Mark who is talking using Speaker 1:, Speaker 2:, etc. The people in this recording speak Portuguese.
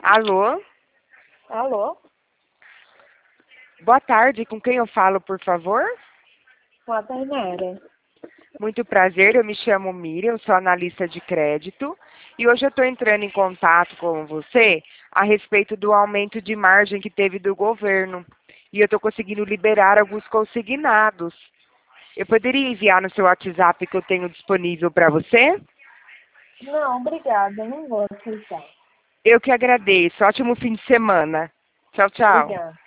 Speaker 1: Alô?
Speaker 2: Alô?
Speaker 1: Boa tarde, com quem eu falo, por favor?
Speaker 2: Com a Tainara.
Speaker 1: Muito prazer, eu me chamo Miriam, sou analista de crédito e hoje eu estou entrando em contato com você a respeito do aumento de margem que teve do governo e eu estou conseguindo liberar alguns consignados. Eu poderia enviar no seu WhatsApp que eu tenho disponível para você?
Speaker 2: Não, obrigada, não vou aceitar.
Speaker 1: Eu que agradeço, ótimo fim de semana. Tchau, tchau.
Speaker 2: Obrigada.